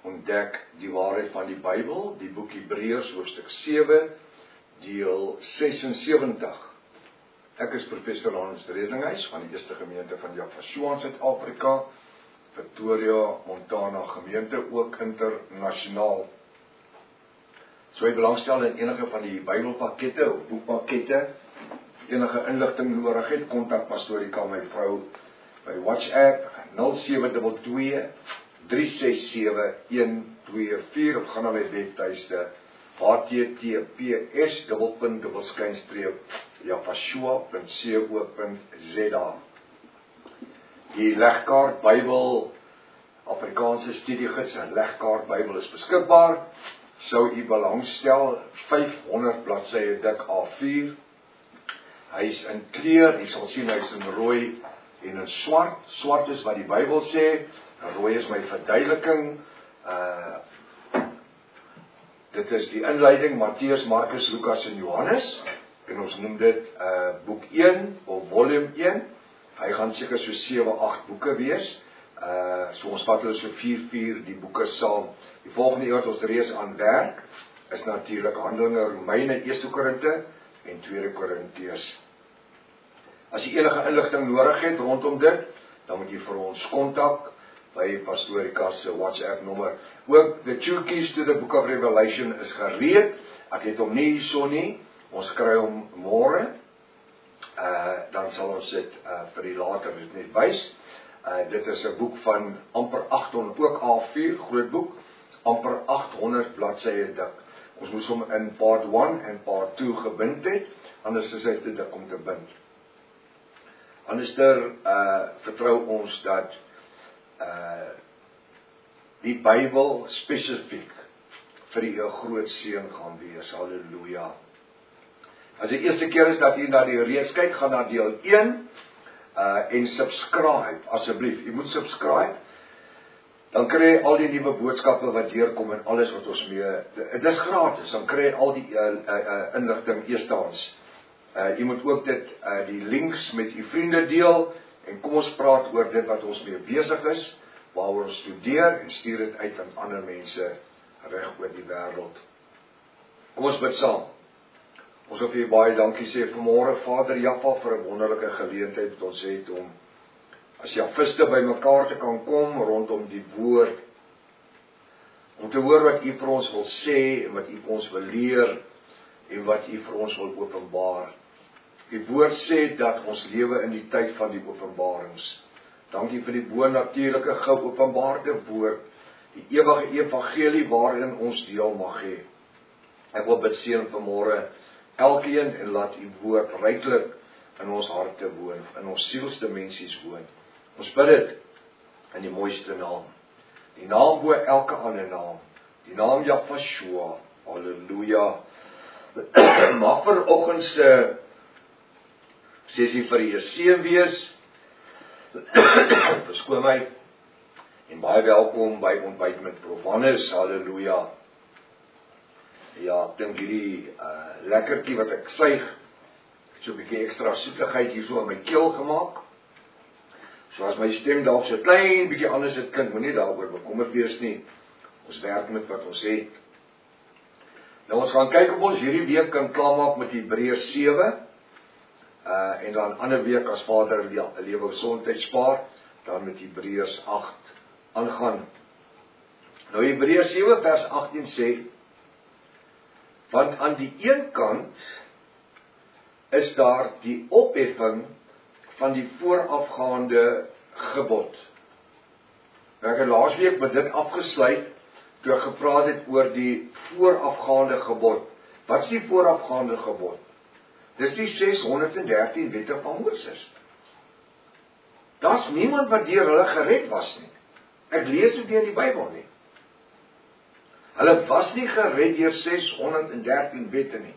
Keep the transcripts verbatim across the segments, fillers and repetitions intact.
ontdek die waarheid van die Bybel, die boek Hebreërs hoofstuk sewe, deel sesensewentig. Ek is professor Hans Redlinghuis van die Eerste Gemeente van Yafashua in Suid-Afrika, Victoria, Montana gemeente, ook internasionaal. So jy belangstel in enige van die Bybelpakkette of boekpakkette, enige inligting nodig het, kontak Pastorika, my vrou, by WhatsApp nul sewe twee twee, drie ses sewe, een twee vier of gaan na my webtuiste h t t p s dubbelpunt dubbelskynstreep yafashua punt co punt z a. Die legkaart Bybel, Afrikaanse studiegids en legkaart Bybel is beskikbaar. Sou u belangstel, vyfhonderd bladsye dik A vier. Hy is in kleur, jy sal sien hy is in rooi en in swart. Swart is wat die Bybel sê, rooi is my verduideliking. Uh, dit is die inleiding, Matteus, Markus, Lukas en Johannes. En ons noem dit uh, boek een of volume een. Hy gaan seker so sewe, agt boeke wees. Uh, so ons vat hulle so vier, vier die boeke saam. Die volgende eeuw wat ons reeds aan werk, is natuurlik Handelinge, Romeine, Eerste Korinte en Tweede Korintiërs. As jy enige inligting nodig het rondom dit, dan moet jy vir ons kontak by Pastorika se WhatsApp nommer. Ook the two keys to the book of Revelation is gereed. Ek het hom nie hierso nie. Ons kry hom môre. Uh, dan sal ons dit uh, vir die later net wys. Uh, dit is 'n boek van amper agthonderd, ook A vier, groot boek, amper agthonderd bladsye dik. Ons moes hom in part one en part two gebind het, anders is hy te dik om te bind. Anderster uh, vertrou ons dat uh, die Bybel spesifiek vir die groot seën gaan wees. Halleluja. As die eerste keer is dat jy na die reeks kyk, gaan na deel een uh, en subscribe, asseblief. Jy moet subscribe, dan kry jy al die nuwe boodskappe wat deurkom en alles wat ons mee, dit is gratis, dan kry jy al die uh, uh, uh, inligting eerstehands. Uh, jy moet ook dit, uh, die links met jy vriende deel, en kom ons praat oor dit wat ons mee besig is, waaroor ons studeer, en stuur dit uit aan ander mense reg oor die wêreld. Kom ons bid saam. Ons wil vir jy baie dankie sê vanmôre, Vader Jaffa, vir 'n wonderlike geleentheid wat ons het om as Jafiste by mekaar te kan kom rondom die woord, om te hoor wat U vir ons wil sê en wat U vir ons wil leer en wat U vir ons wil openbaar. Die woord sê dat ons lewe in die tyd van die openbarings. Dankie vir die bo-natuurlike geopenbaarde woord, die ewige evangelie waarin ons deel mag hê. Ek wil bid seën vanmôre elkeen en laat U woord ryklik in ons harte woon, in ons sielsdimensies woon. Ons bid dit in die mooiste naam. Die naam bo elke ander naam. Die naam Yafashua. Halleluja. Mag vanoggend se sessie vir U seën wees. Verskoon my. En baie welkom by ontbyt met Prof Hannes. Halleluja. Ja, ek dink hierdie uh, lekkertjie wat ek suig, so 'n bietjie ekstra soetigheid hierso in my keel gemaak. So as my stem dalk so klein bietjie anders het klink, moenie daaroor bekommerd wees nie. Ons werk met wat ons het. Nou ons gaan kyk of ons hierdie week kan klaarmaak met Hebreërs sewe. Uh, en dan ander week as Vader 'n lewe gesondheid spaar, dan met Hebreërs agt aangaan. Nou Hebreërs sewe vers agttien sê, want aan die een kant is daar die opheffing van die voorafgaande gebod. Nou ek het laasweek met dit afgesluit, toe ek gepraat het oor die voorafgaande gebod. Wat is die voorafgaande gebod? Dis die seshonderd en dertien wette van Moses. Daar's niemand wat deur hulle gered was nie. Ek lees dit deur die Bybel nie. Hulle was nie gered deur seshonderd en dertien wette nie.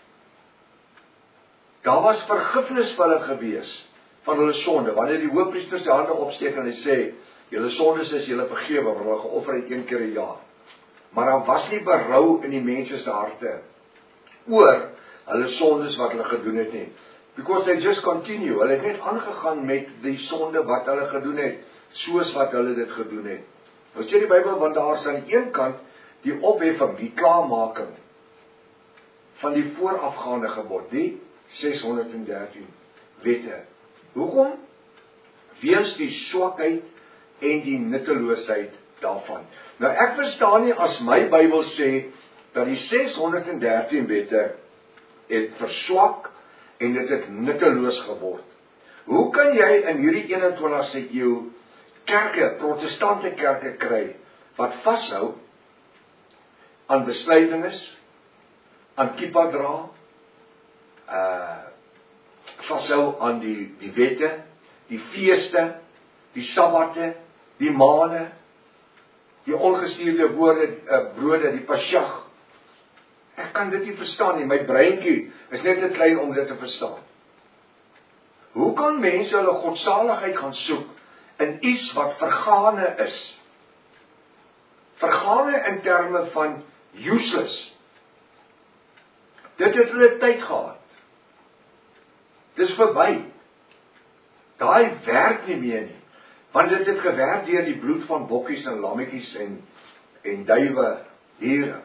Daar was vergifnis vir hulle gewees van hulle sonde. Wanneer die hoofpriester sy hande opsteek en hy sê, julle sondes is julle vergewe, want hulle geoffer het een keer 'n jaar. Maar daar was nie berou in die mense se harte oor hulle sondes wat hulle gedoen het nie. Because they just continue. Hulle het net aangegaan met die sonde wat hulle gedoen het, soos wat hulle dit gedoen het. Ons sê die Bybel, want daar is aan die een kant die opheffing, die klaarmaking van die voorafgaande gebod, die seshonderddertien wette. Hoekom? Weens die swakheid en die nutteloosheid daarvan. Nou ek verstaan nie as my Bybel sê dat die seshonderddertien wette het verswak en dit het nutteloos geword. Hoe kan jy in hierdie eenentwintigste eeu kerke, protestante kerke kry wat vashou aan besluitenis, aan kippa dra, uh, vashou aan die, die wette, die feeste, die sabbate, die maane, die ongestuurde woorde, uh, brode, die Pesach. Ek kan dit nie verstaan nie, my breintjie is net te klein om dit te verstaan. Hoe kan mense hulle godsaligheid gaan soek in iets wat vergane is? Vergane in terme van useless. Dit het hulle tyd gehad. Dis verby. Daai werk nie meer nie. Want dit het gewerk deur die bloed van bokkies en lammetjies en, en duwe, diere.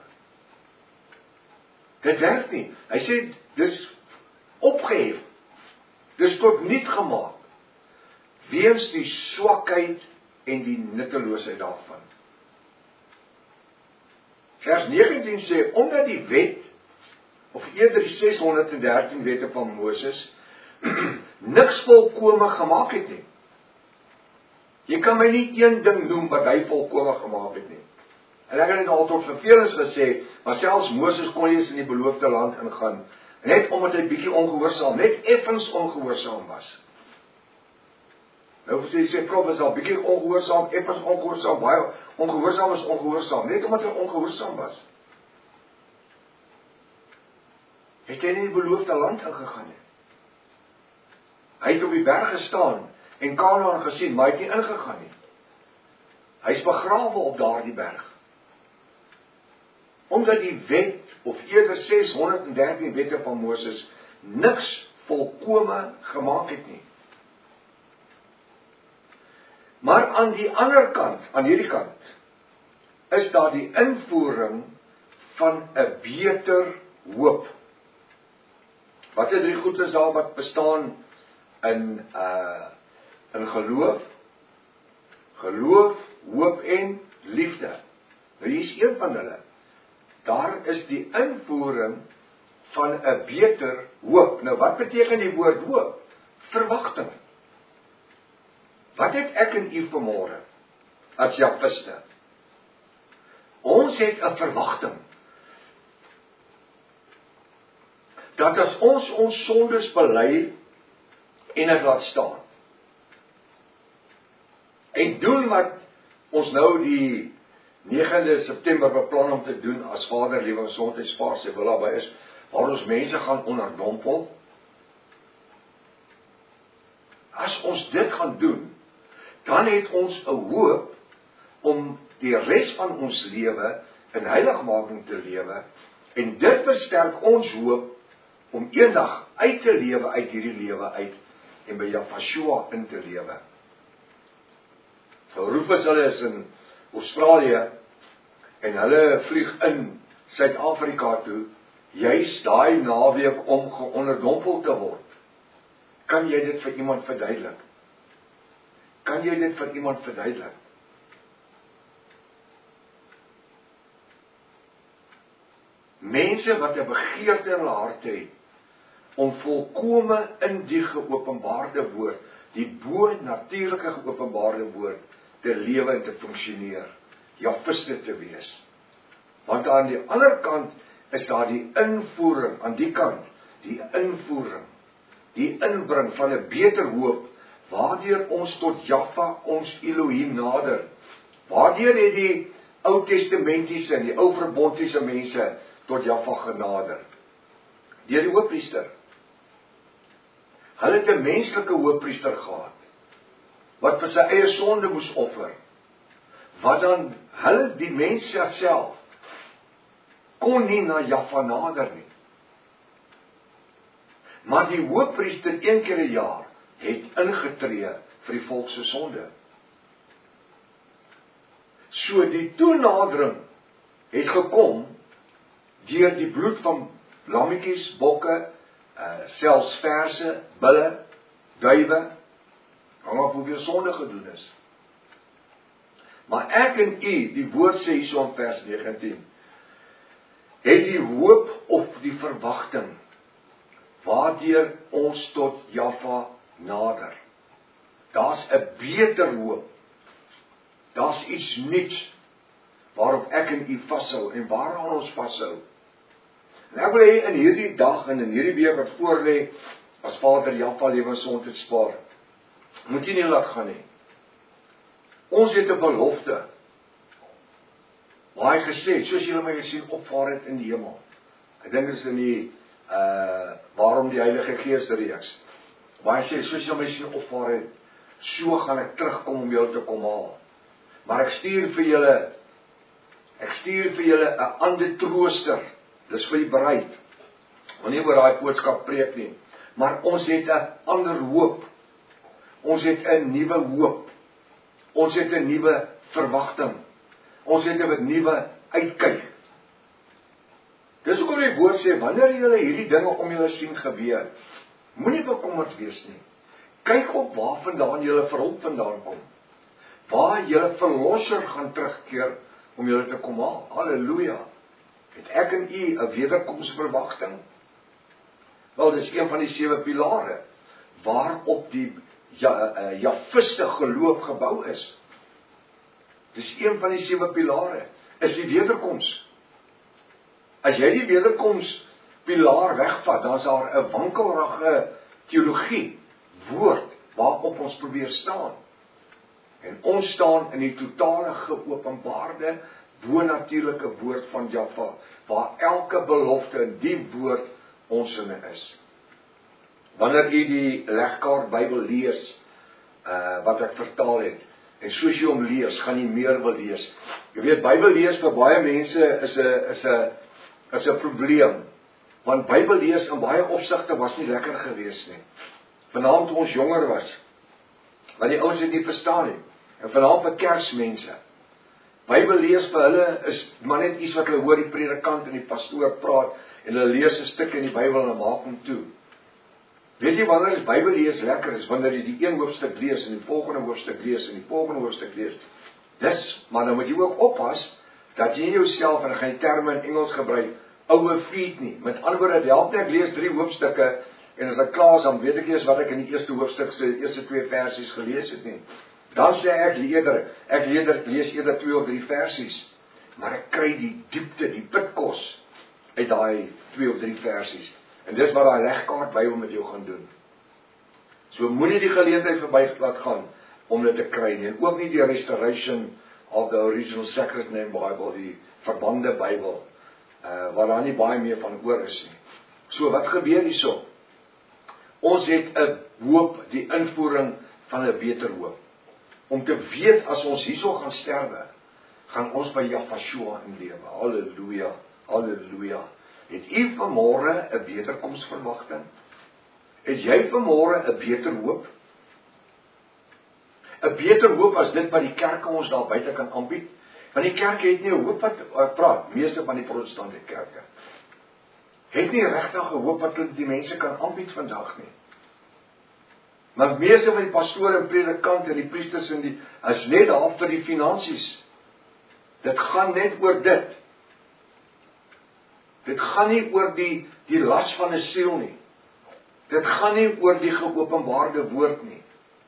Dit werk nie. Hy sê, dis opgehef. Dis tot niet gemaak. Weens die swakheid en die nutteloosheid daarvan. Vers negentien sê, omdat die wet, of eerder die seshonderddertien wette van Moses, niks volkome gemaak het nie. Jy kan my nie een ding noem wat hy volkome gemaak het nie. En ek het dit al tot vervelings gesê, maar selfs Moses kon nie in die beloofde land ingaan, net omdat hy bietjie ongehoorsaam, net effens ongehoorsaam was. Nou sê sê prof is al bietjie ongehoorsaam, effens ongehoorsaam, baie ongehoorsaam is ongehoorsaam, net omdat hy ongehoorsaam was. Het hy nie die beloofde land ingegaan nie. Hy het op die berg gestaan en Kanaan gesien, maar hy het nie ingegaan nie. Hy is begrawe op daardie berg. Omdat die wet, of eerder seshonderddertien wette van Moses, niks volkome gemaak het nie. Maar aan die ander kant, aan hierdie kant, is daar die invoering van 'n beter hoop. Wat is drie goedes daar wat bestaan in uh in geloof? Geloof, hoop en liefde. Nou hier is een van hulle. Daar is die invoering van 'n beter hoop. Nou wat beteken die woord hoop? Verwagting. Wat het ek en u vanmôre as Javiste? Ons het 'n verwagting dat as ons ons sondes bely en dit laat staan en doen wat ons nou die negende September beplan om te doen as Vader Liewe Gesondheidspaar se wil daarby is, waar ons mense gaan onderdompel. As ons dit gaan doen, dan het ons 'n hoop om die res van ons lewe in heiligmaking te lewe, en dit versterk ons hoop om eendag uit te lewe uit hierdie lewe uit en by Yahshua in te lewe. Rufus hulle is in Australië en hulle vlieg in Suid-Afrika toe, juis daai naweek om geonderdompel te word. Kan jy dit vir iemand verduidelik? Kan jy dit vir iemand verduidelik? Mense wat 'n begeerte in hulle harte het om volkome in die geopenbaarde woord, die bo-natuurlike geopenbaarde woord, te lewe en te funksioneer, Javiste te wees. Want aan die ander kant is daar die invoering, aan die kant, die invoering, die inbring van 'n beter hoop, waardeur ons tot Jahwe, ons Elohim nader. Waardeur het die Ou Testamentiese en die Ou Verbondtiese mense tot Jahwe genader? Deur die hoofpriester. Hulle het 'n menslike hoofpriester gehad, wat vir sy eie sonde moes offer, wat dan hulle die mens self kon nie na Jahwe nader nie. Maar die hoofpriester een keer 'n jaar het ingetree vir die volk se sonde. So die toenadering het gekom deur die bloed van lammetjies, bokke, uh, selfs verse, bulle, duwe, hang af hoeveel sonde gedoen is. Maar ek en u, die woord sê hierso in vers negentien, het die hoop of die verwagting, waardeur ons tot Jaffa nader. Daar's 'n beter hoop. Daar's iets nuuts waarop ek en u vashou en waaraan ons vashou. En ek wil hê in hierdie dag en in hierdie week wat voorlê, as Vader Jaffa lewensgesondheid spaar, moet jy nie laat gaan nie. Ons het 'n belofte. Waar hy gesê het, soos julle my gesien opvaar het in die hemel. Ek dink dit is in die uh waarom die Heilige Gees reeks. Waar hy sê, soos julle my gesien opvaar het, so gaan ek terugkom om julle te kom haal. Maar ek stuur vir julle, ek stuur vir julle 'n ander trooster. Dis vir die bereid. Want nie oor daai boodskap preek nie. Maar ons het 'n ander hoop. Ons het 'n nuwe hoop. Ons het 'n nuwe verwagting. Ons het 'n nuwe uitkyk. Dis hoekom die woord sê, wanneer julle hierdie dinge om julle sien gebeur, moenie bekommerd wees nie. Kyk op waar vandaan julle verhulp vandaan kom. Waar julle verlosser gaan terugkeer om julle te kom haal. Halleluja. Het ek en u 'n wederkomsverwagting? Wel, dis een van die sewe pilare waarop die ja, uh, Jafiste geloof gebou is. Dis een van die sewe pilare, is die wederkoms. As jy die wederkoms pilaar wegvat, dan is daar 'n wankelrige teologie, woord, waarop ons probeer staan. En ons staan in die totale geopenbaarde, bonatuurlike woord van Jaffa, waar elke belofte in die woord ons sinne is. Wanneer jy die legkaart Bybel lees, uh, wat ek vertaal het, en soos jy hom lees, gaan jy meer wil lees. Jy weet, Bybel lees vir baie mense is 'n is 'n is 'n probleem, want Bybel lees in baie opsigte was nie lekker gewees nie. Vanaand toe ons jonger was, want die ouens het nie verstaan nie, en vanaand vir Kersmense. Bybel lees vir hulle is maar net iets wat hulle hoor die predikant en die pastoor praat, en hulle lees 'n stuk in die Bybel en maak hom toe. Weet jy wanneer is Bybel lees lekker is? Wanneer jy die een hoofstuk lees en die volgende hoofstuk lees en die volgende hoofstuk lees. Dis, maar dan moet jy ook oppas dat jy jouself, en ek gaan die terme in Engels gebruik, overfeed nie. Met ander woorde, dit help nie ek lees drie hoofstukke en as ek klaar is, dan weet ek eers wat ek in die eerste hoofstuk se eerste twee versies gelees het nie. Dan sê ek eerder, ek eerder lees eerder twee of drie versies, maar ek kry die diepte, die pitkos uit daai twee of drie versies. En dis wat daai legkaart Bybel met jou gaan doen. So moenie die geleentheid verby laat gaan om dit te kry nie. En ook nie die Restoration of the Original Sacred Name Bible, die verbande Bybel, uh, waar daar nie baie meer van oor is nie. So wat gebeur hierso? Ons het 'n hoop, die invoering van 'n beter hoop. Om te weet as ons hierso gaan sterwe, gaan ons by Jaffa inlewe. Halleluja, halleluja. Het u vanmôre 'n wederkomsverwagting? Het jy vanmôre 'n beter hoop? 'n Beter hoop as dit wat die kerke ons daar buite kan aanbied. Want die kerke het nie 'n hoop wat uh, praat, meeste van die protestante kerke. Het nie regtig 'n hoop wat die mense kan aanbied vandag nie. Maar meeste van die pastore en predikante en die priesters en die is net daar vir die finansies. Dit gaan net oor dit. Dit gaan nie oor die die las van 'n siel nie. Dit gaan nie oor die geopenbaarde woord nie.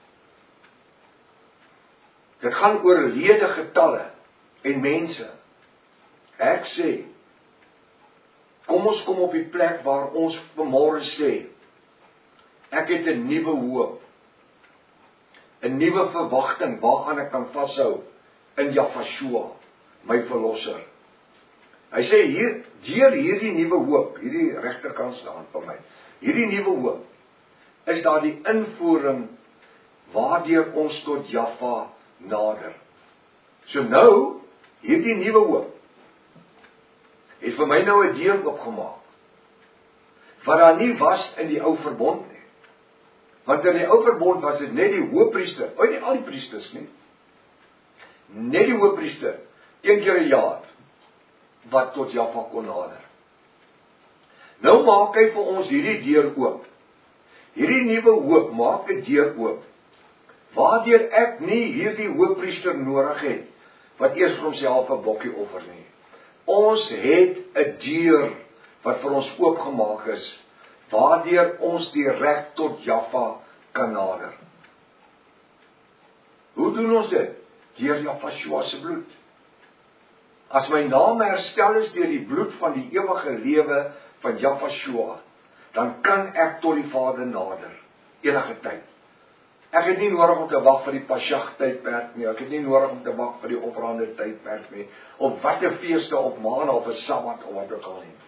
Dit gaan oor lede getalle en mense. Ek sê, kom ons kom op die plek waar ons vanmôre sê, ek het 'n nuwe hoop, 'n nuwe verwagting waaraan ek kan vashou in Jaffa, my verlosser. Hy sê hier, deur hierdie nuwe hoop, hierdie regterkant staan vir my, hierdie nuwe hoop, is daar die invoering waardeur ons tot Jaffa nader. So nou, hierdie nuwe hoop, het vir my nou 'n deur oopgemaak, wat daar nie was in die ou verbond nie. Want in die ou verbond was dit net die hoëpriester, ooit nie al die priesters nie. net die hoofpriester, een keer 'n jaar, wat tot Jaffa kon nader. Nou maak hy vir ons hierdie deur oop. Hierdie nuwe hoop maak 'n deur oop, waardeur ek nie hierdie hoofpriester nodig het, wat eers vir homself 'n bokkie offer nie. Ons het 'n deur wat vir ons oopgemaak is, waardeur ons direk tot Jaffa kan nader. Hoe doen ons dit? Deur Jaffa se bloed. As my naam herstel is deur die bloed van die ewige lewe van Jaffa, dan kan ek tot die Vader nader, enige tyd. Ek het nie nodig om te wag vir die Pasjag tydperk nie, ek het nie nodig om te wag vir die opbrande tydperk nie, op watter feeste, op maandag, of 'n Sabbat, of wat ook al nie.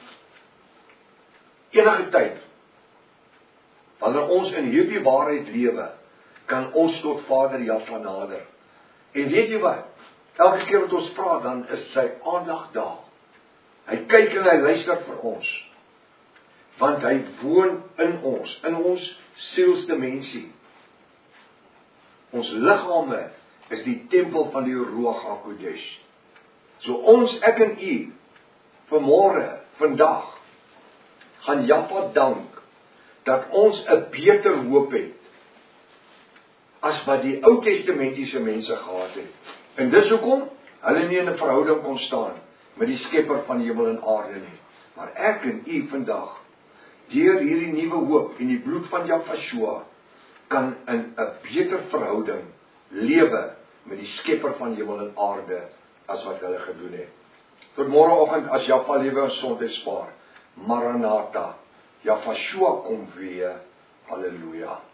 Enige tyd, wanneer ons in hierdie waarheid lewe, kan ons tot Vader Jaffa nader. En weet jy wat? Elke keer wat ons praat, dan is sy aandag daar. Hy kyk en hy luister vir ons. Want hy woon in ons, in ons sielsdimensie. Ons liggame is die tempel van die Ruach HaKodesh. So ons, ek en u, vanmôre, vandag, gaan Jaffa dank, dat ons 'n beter hoop het, as wat die Ou Testamentiese mense gehad het. En dis hoekom hulle nie in 'n verhouding kon staan met die Skepper van hemel en aarde nie. Maar ek en u vandag, deur hierdie nuwe hoop en die bloed van Jaffa, kan in 'n beter verhouding lewe met die Skepper van hemel en aarde as wat hulle gedoen het. Tot môreoggend as Jaffa lewe en gesondheid spaar. Maranatha, Jaffa kom weer. Halleluja.